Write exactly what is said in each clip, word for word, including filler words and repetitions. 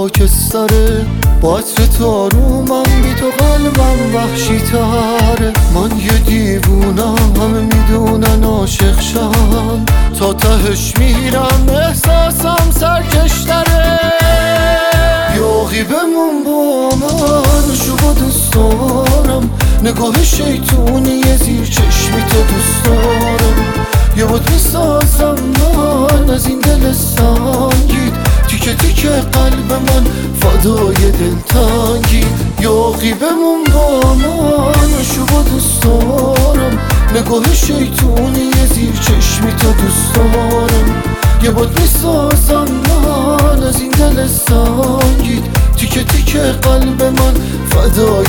خاکستره، با عطر تارومم بی تو قلبم وحشی تره. من یه دیوونم همه میدونن عاشق شم، تا تهش میرم احساسم سرکشتره. یاقی بمون با من، شو با دوست دارم، نگاه شیطونی زیر چشمی تو دوست دارم. یه بود میسازم من از این دل سنگید، تیکه تیکه قلب من فدای دلتنگی. یاقی بمون با من، شو با دوست دارم، نگاه شیطونی زیر چشمی تو دوست دارم. یه بود میسازم من از این دل سنگید، تیکه تیکه قلب من فدای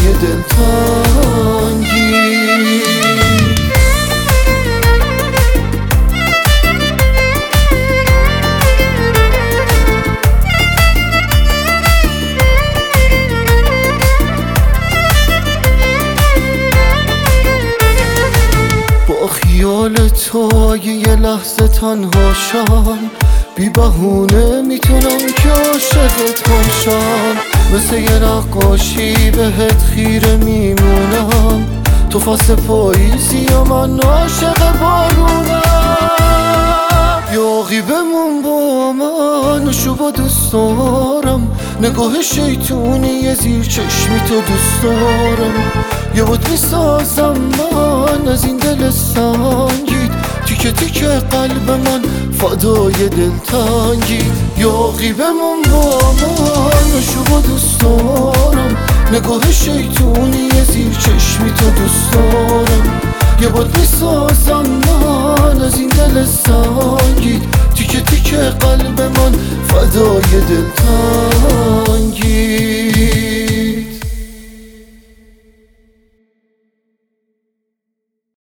دلتنگی. با خیال تو اگه یه لحظه تنها شم، بی بهونه میتونم که عاشقت باشم. مثل یه نقاشی بهت خیره میمونم، تو فصل پاییزی و من عاشق بارونم. یاقی بمون با من، شو با دوست دارم، نگاه شیطونی زیر چشمی تو دوست دارم. یه بود میسازم من از این دل سنگید، تیکه تیکه قلب من فدای دلتنگی. یاقی بمون با من، شو با دوست دارم، نگاه شیطونی زیر چشمی تو دوست دارم. یه بود میسازم من از این دل سنگید، تیکه تیکه قلب من فدای دلتنگی.